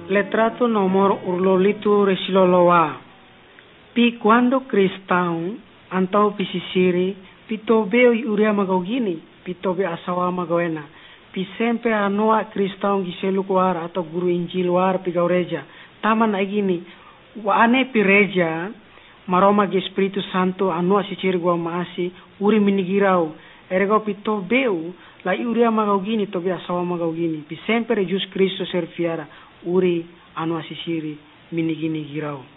Letrato nomor urlolitu resiloloa. Pi quando cristão antau pisisiri, pitobeu iuria magaugini, pitobe asawa magawena. Pi sempre anoa cristão giselukuar atau guru injil war pi gaureja. Taman agini, wa ane pi reja, maroma ge Espírito Santo anoa siciri gua maasi, uri minigirau. Ergo pitobeu, la iuria magaugini, tobe asawa magaugini. Pi sempre Jesus Cristo serviara, uri anoa siciri minigini girau.